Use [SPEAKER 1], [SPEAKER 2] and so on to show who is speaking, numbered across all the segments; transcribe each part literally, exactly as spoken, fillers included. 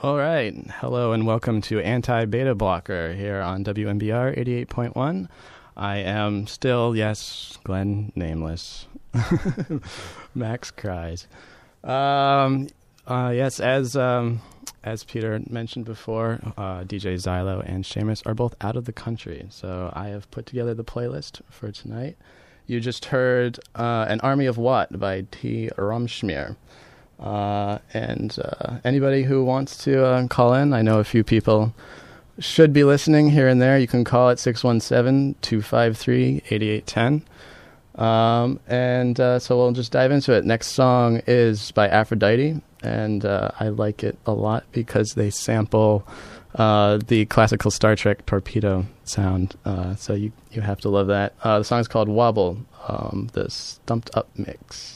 [SPEAKER 1] All right. Hello and welcome to Anti-Beta Blocker here on W M B R eighty-eight point one. I am still, yes, Glenn Nameless. Max cries. Um, uh, yes, as um, as Peter mentioned before, uh, D J Xylo and Seamus are both out of the country, so I have put together the playlist for tonight. You just heard uh, An Army of What by T. Rumschmier. Uh, and uh, anybody who wants to uh, call in, I know a few people should be listening here and there. You can call at six one seven, two five three, eight eight one zero. Um, and uh, so we'll just dive into it. Next song is by Aphrodite, and uh, I like it a lot because they sample uh, the classical Star Trek torpedo sound. Uh, so you, you have to love that. Uh, the song is called Wobble, um, the Stumped Up Mix.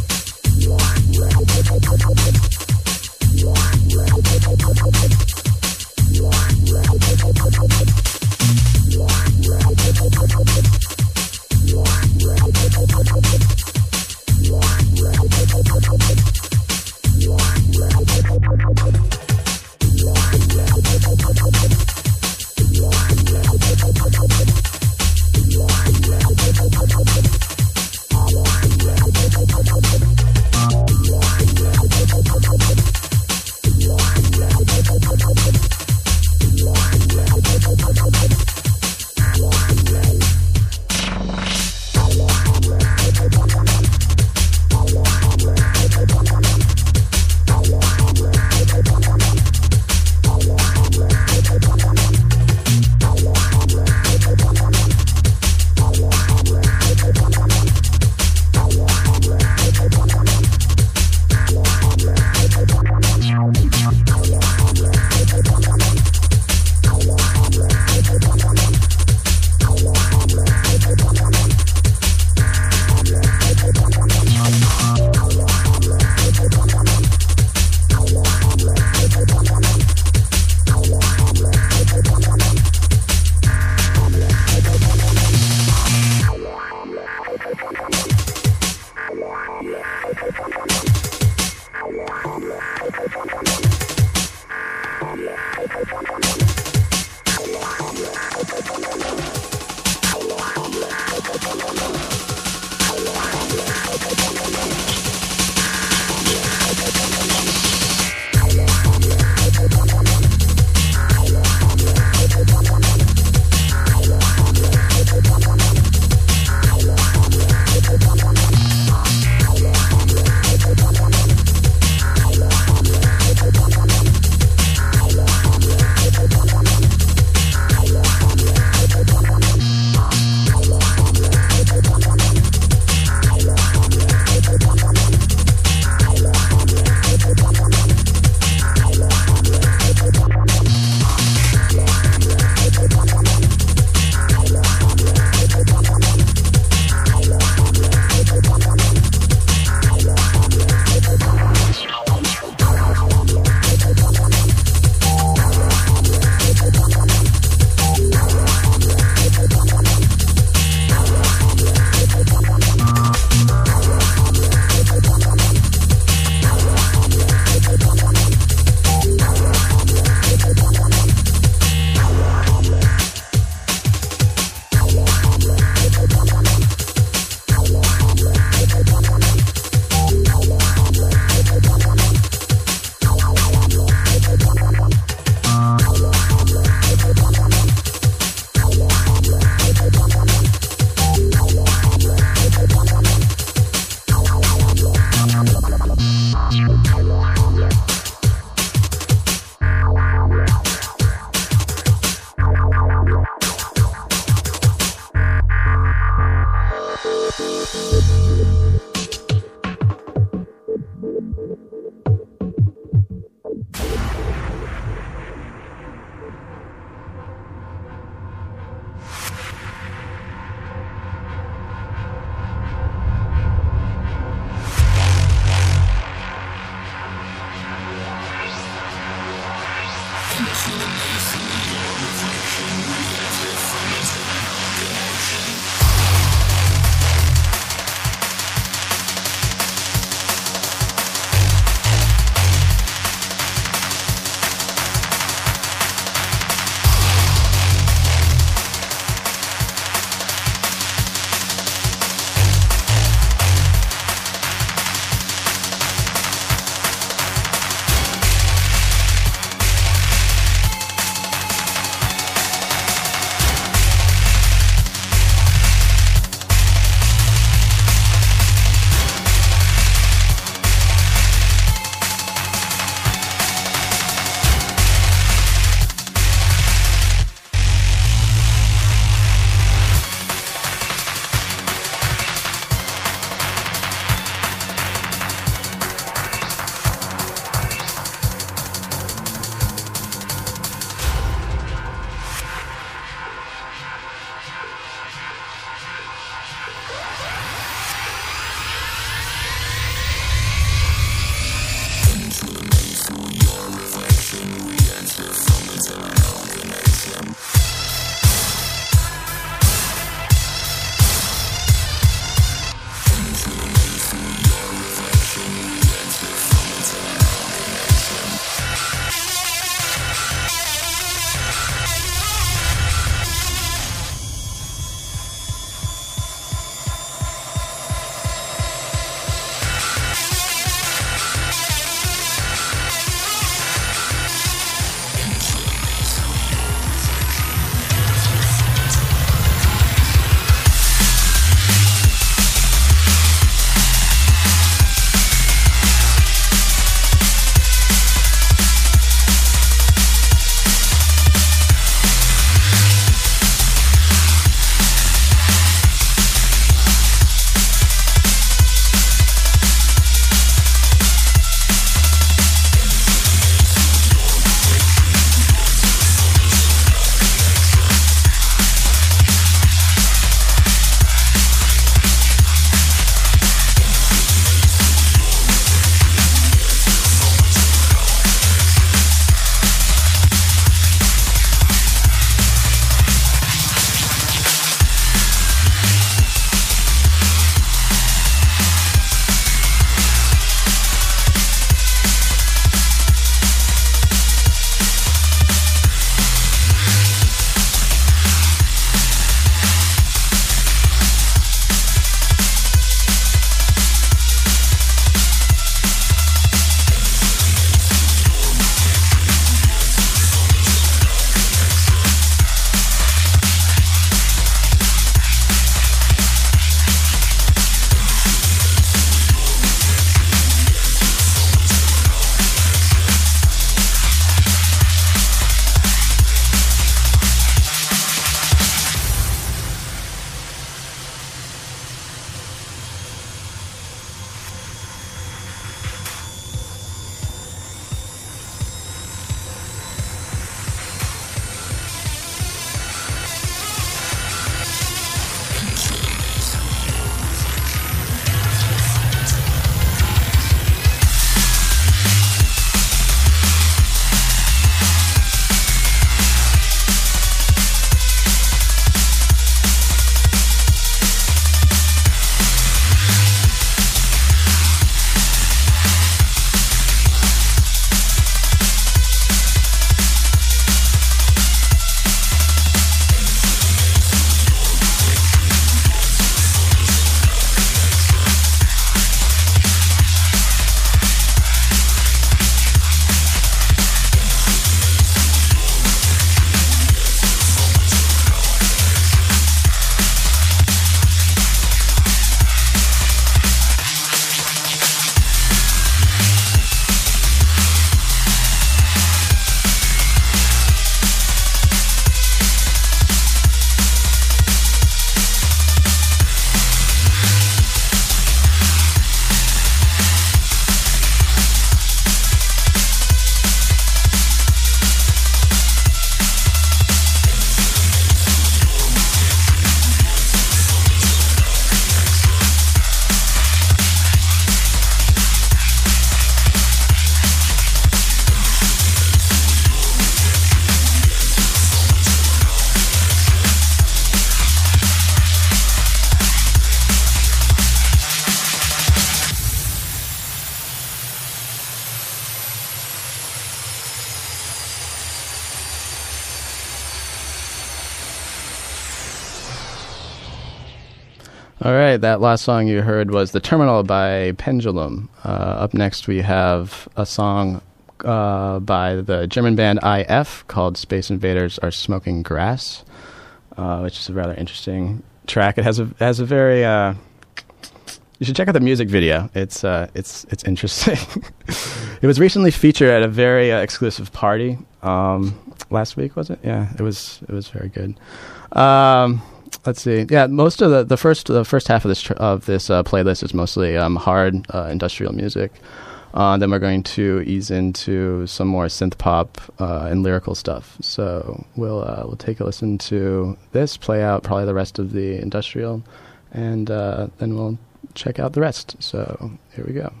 [SPEAKER 1] All right, that last song you heard was The Terminal by Pendulum. Uh, up next we have a song uh, by the German band I F called Space Invaders Are Smoking Grass, uh, which is a rather interesting track. It has a has a very... Uh, you should check out the music video. It's uh, it's it's interesting. It was recently featured at a very uh, exclusive party um, last week, was it? Yeah, it was it was very good. Um, Let's see. Yeah, most of the the first the first half of this tr- of this uh, playlist is mostly um, hard uh, industrial music. Uh, then we're going to ease into some more synth pop uh, and lyrical stuff. So we'll uh, we'll take a listen to this, play out probably the rest of the industrial, and uh, then we'll check out the rest. So here we go.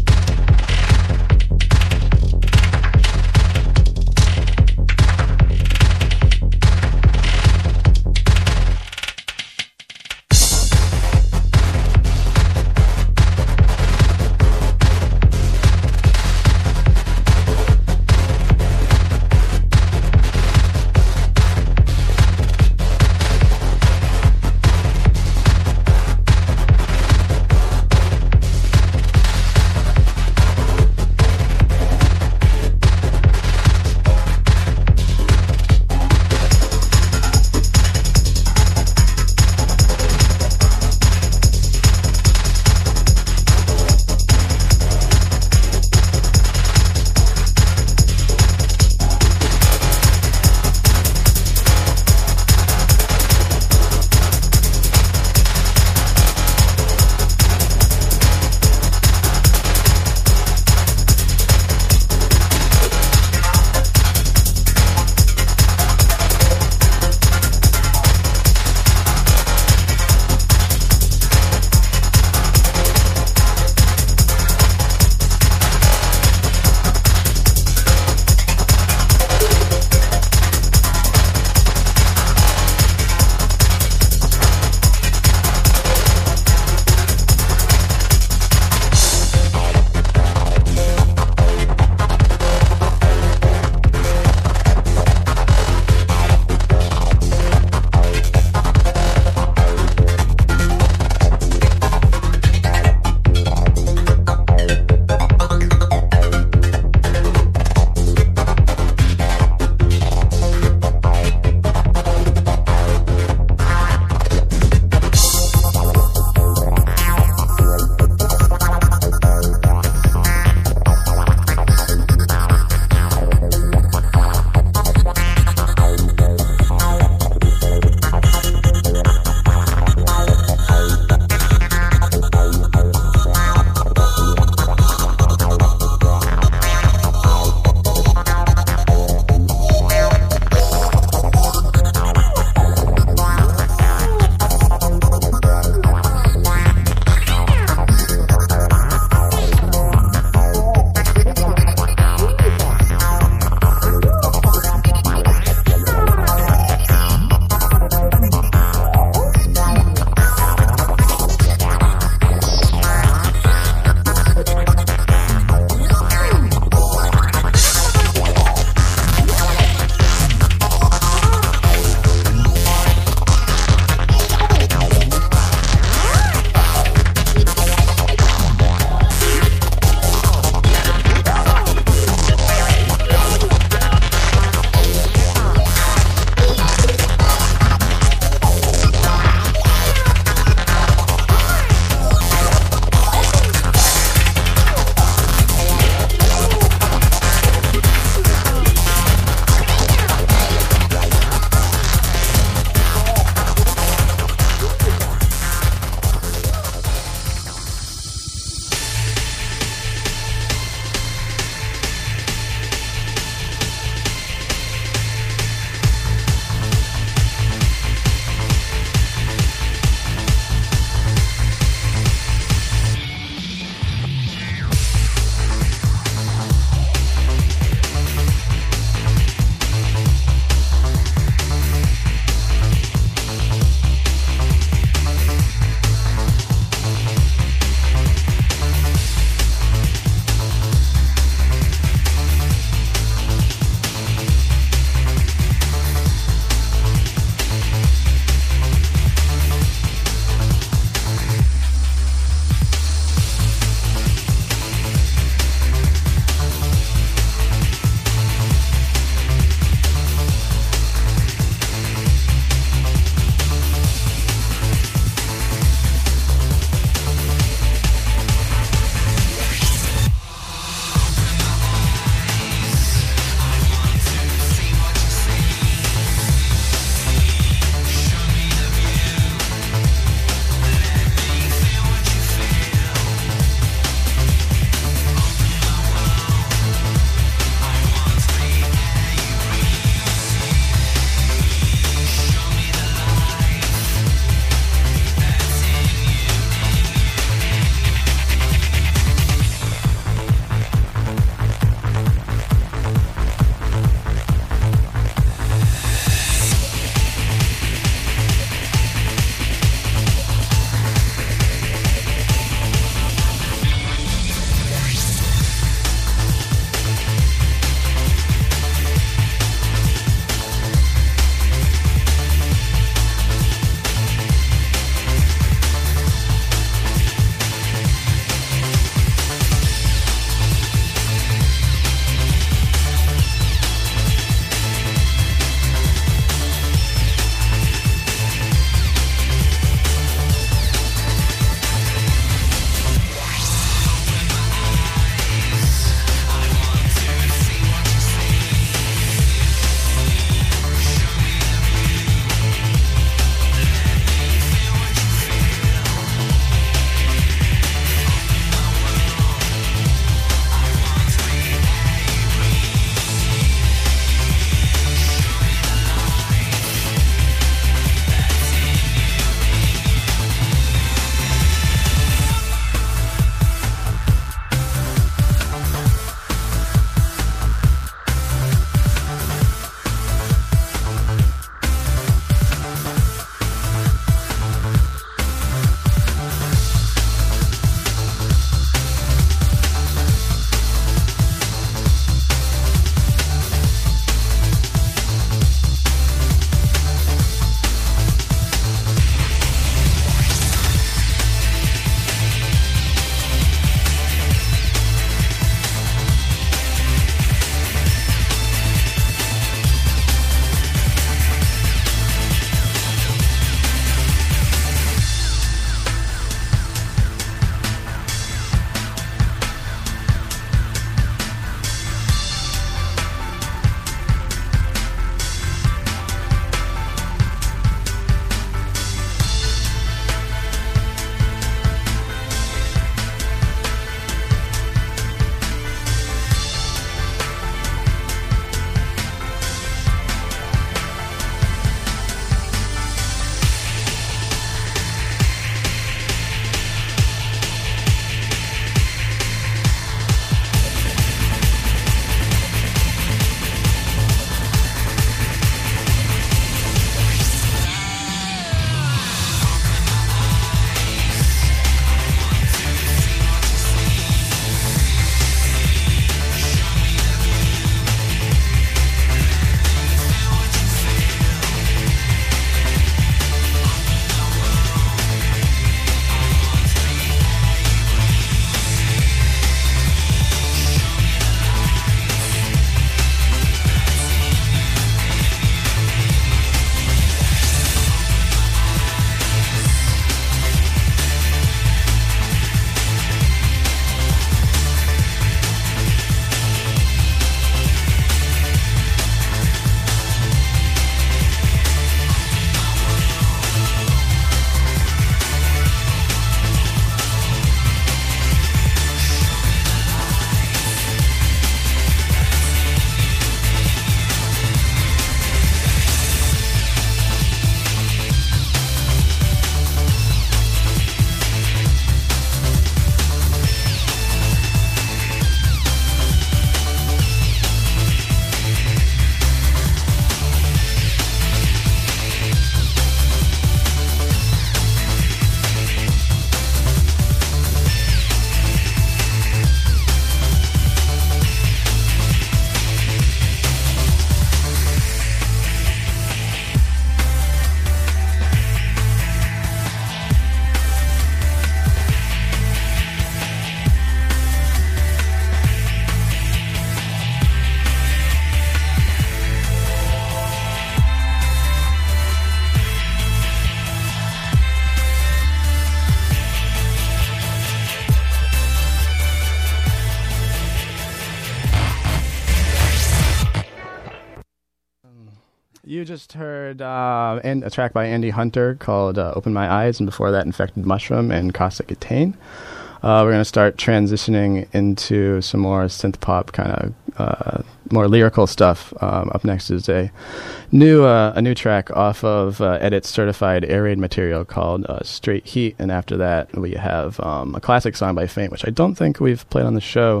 [SPEAKER 1] You just heard uh, and a track by Andy Hunter called uh, Open My Eyes, and before that, Infected Mushroom and Caustic Attain. Uh, we're going to start transitioning into some more synth pop kind of uh, more lyrical stuff. Um, up next is a new uh, a new track off of uh, Edit's certified air raid material called uh, Straight Heat, and after that we have um, a classic song by Faint, which I don't think we've played on the show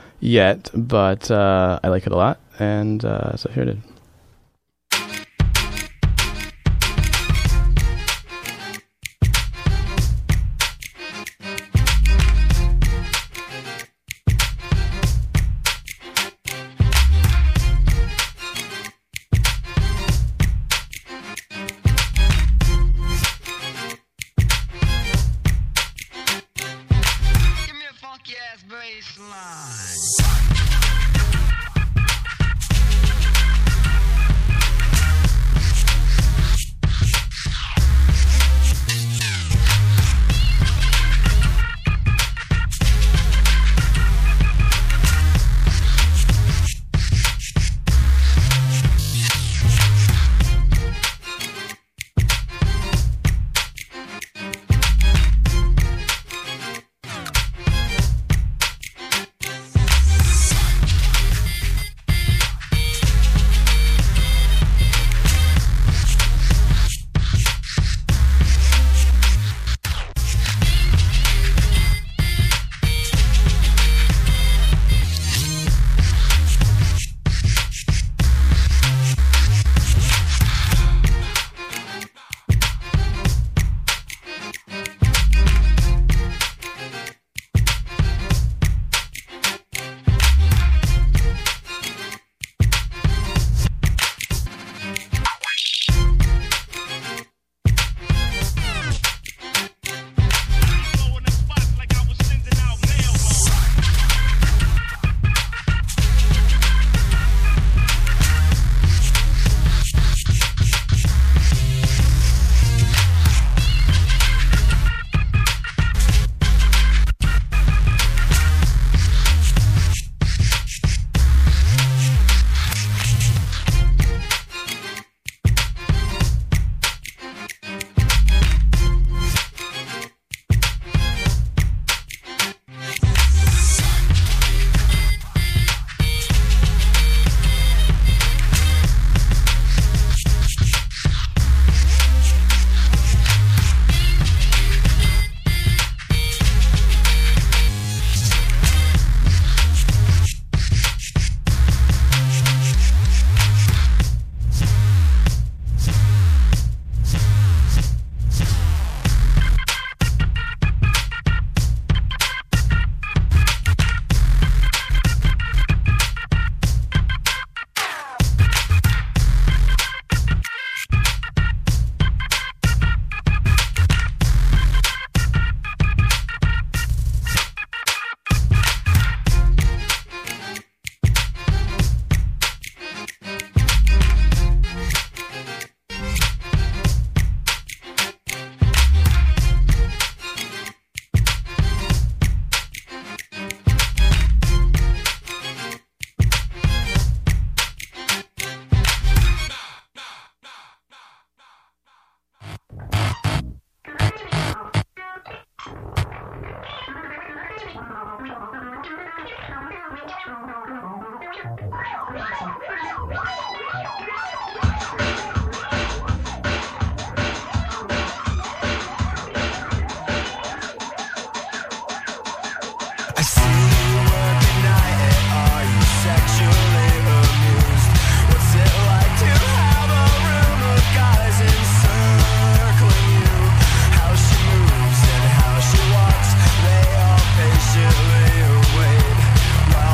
[SPEAKER 1] yet, but uh, I like it a lot, and uh, so here it is.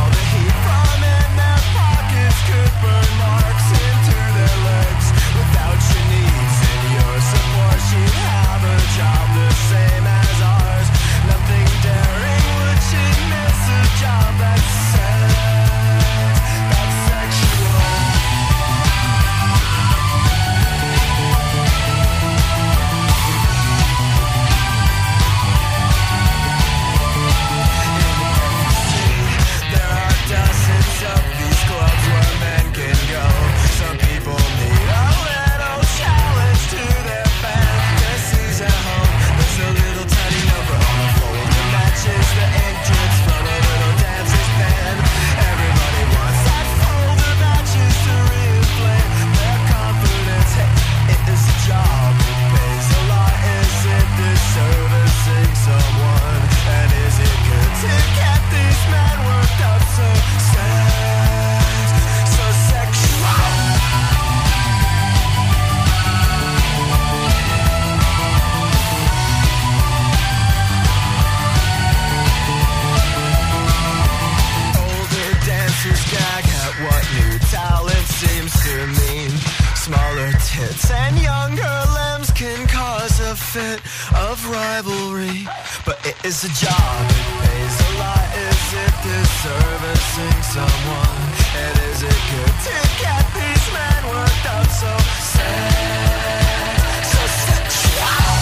[SPEAKER 2] Without gag at what new talent seems to mean. Smaller tits and younger limbs can cause a fit of rivalry, but it is a job, it pays a lot. Is it deserving someone? And is it good to get these men worked up so sad, so sexual?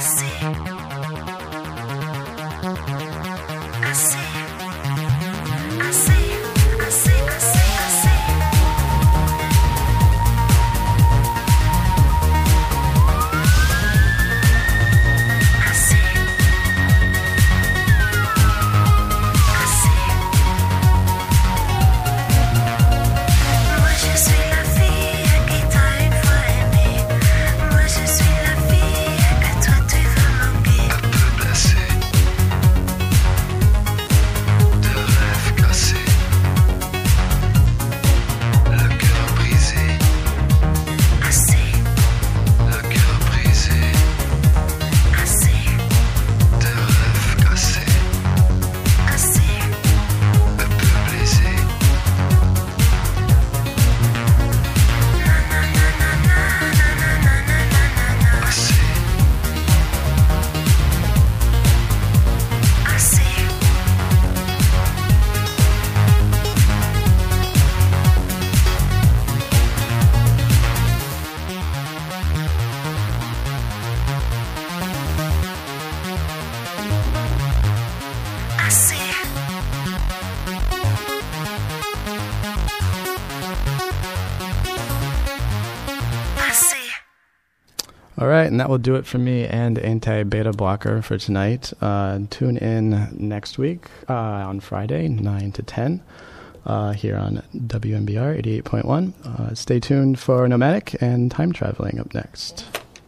[SPEAKER 1] All right, and that will do it for me and Anti-Beta Blocker for tonight. Uh, tune in next week uh, on Friday, nine to ten, uh, here on W M B R eighty-eight point one. Uh, stay tuned for Nomadic and Time Traveling up next.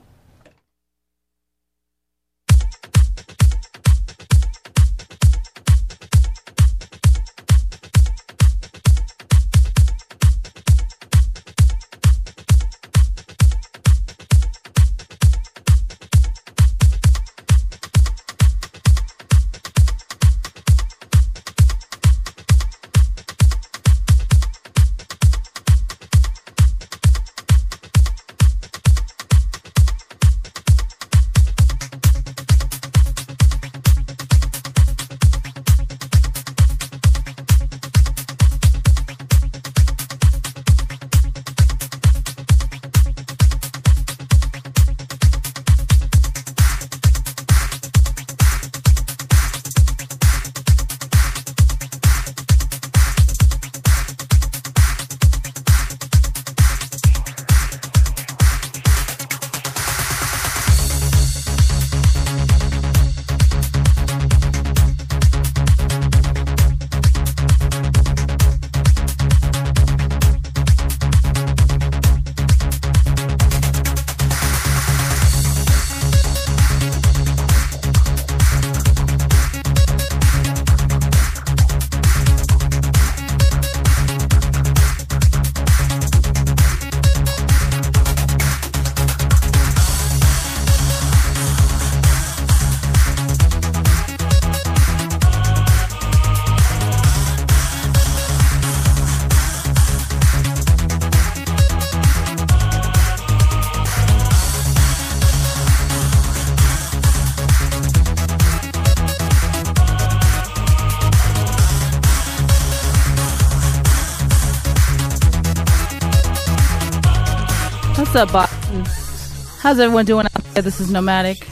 [SPEAKER 3] What's up, Boston? How's everyone doing out there? This is Nomadic.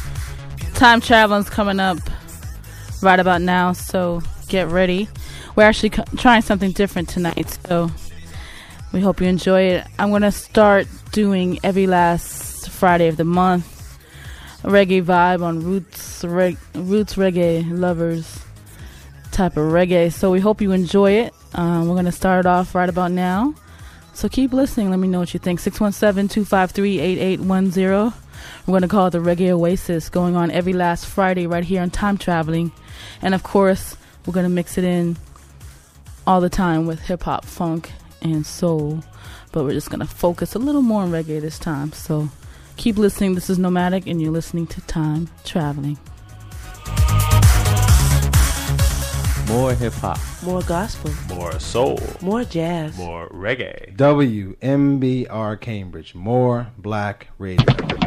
[SPEAKER 3] Time traveling's coming up right about now, so get ready. We're actually co- trying something different tonight, so we hope you enjoy it. I'm going to start doing every last Friday of the month a reggae vibe on roots, reg- roots reggae lovers type of reggae. So we hope you enjoy it. Um, we're going to start off right about now. So keep listening. Let me know what you think. six one seven, two five three, eight eight one zero. We're going to call it the Reggae Oasis, going on every last Friday right here on Time Traveling. And, of course, we're going to mix it in all the time with hip-hop, funk, and soul. But we're just going to focus a little more on reggae this time. So keep listening. This is Nomadic, and you're listening to Time Traveling.
[SPEAKER 4] More hip-hop.
[SPEAKER 5] More gospel.
[SPEAKER 6] More soul.
[SPEAKER 5] More jazz.
[SPEAKER 6] More reggae.
[SPEAKER 4] W M B R Cambridge. More black radio.